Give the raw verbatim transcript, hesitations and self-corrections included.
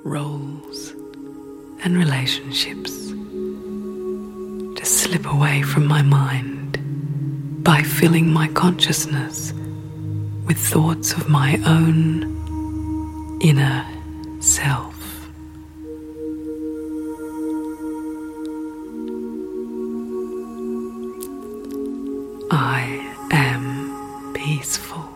roles and relationships to slip away from my mind by filling my consciousness with thoughts of my own inner self. I am peaceful.